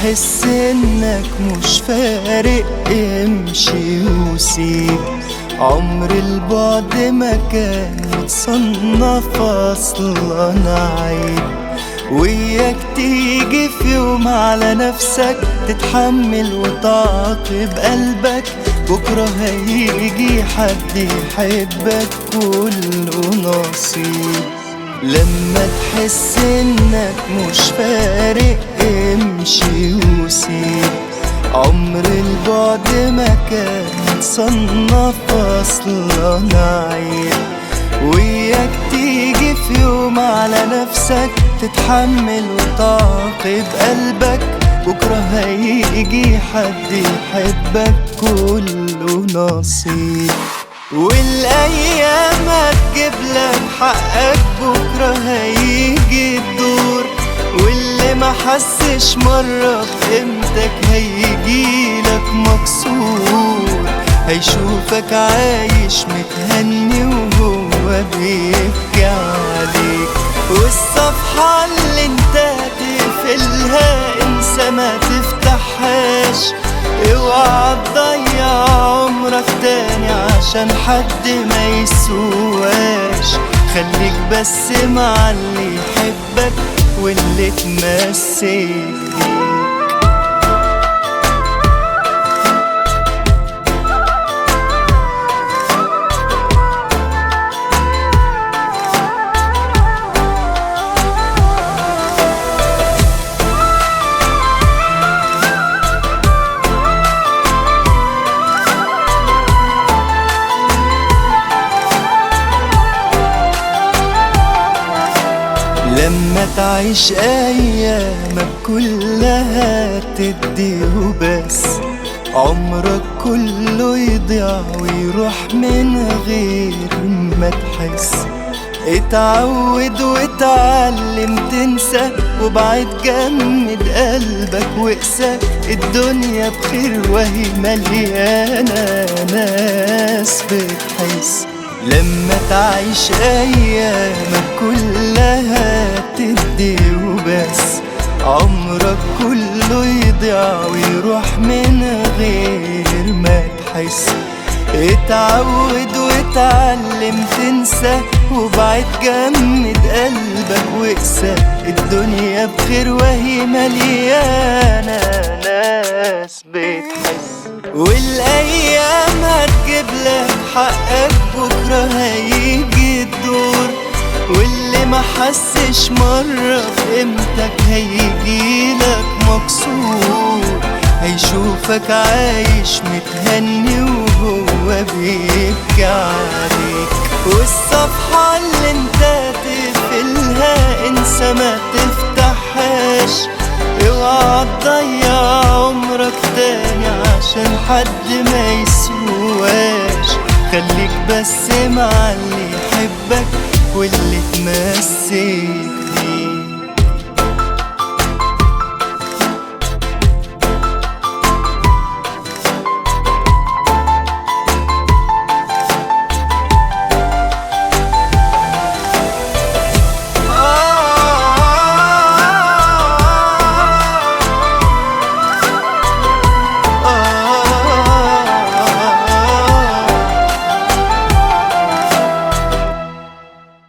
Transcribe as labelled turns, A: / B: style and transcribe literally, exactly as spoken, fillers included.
A: تحس انك مش فارق امشي وسيب. عمر البعد ما كان متصنف اصلا عيب، وياك تيجي في يوم على نفسك تتحمل وتعاقب قلبك. بكرة هيجي حد يحبك كله نصيب. لما تحس انك مش فارق امشي وسيب. عمر البعد ما كان متصنف اصلا عيب، وياك تيجي في يوم على نفسك تتحمل وتعاقب قلبك. بكرة هيجي حد يحبك كله نصيب. والايام هتجيب لك حقك، بكرة هيجي الدور. واللي ما حسش مرة بقيمتك هيجيلك مكسور. هيشوفك عايش متهني وهو بيبكي عليك. والصفحة اللي انت تقفلها انسى ما تفتحهاش. اوعى تضيع عمرك تاني عشان حد ما يسواش. خليك بس مع اللي يحبك واللي تمسك بيك. لما تعيش أيامك كلها تدي وبس، عمرك كله يضيع ويروح من غير ما تحس. اتعود واتعلم تنسى، وبعد جمد قلبك واقسى. الدنيا بخير وهي مليانة ناس بتحس. لما تعيش أيامك كلها تدي وبس، عمرك كله يضيع ويروح من غير ما تحس. اتعود واتعلم تنسى، وبعد جمد قلبك واقسى. الدنيا بخير وهي مليانة ناس بتحس. والايام هتجيب لك حقك، بكرة هيجي الدور. واللي ما حسش مرة بقيمتك هيجيلك مكسور. هيشوفك عايش متهني وهو بيبكي عليك. والصفحة اللي انت تقفلها انسى ما تفتحهاش. اوعى تضيع عمرك تاني عشان حد ما يسواش. خليك بس مع اللي يحبك واللي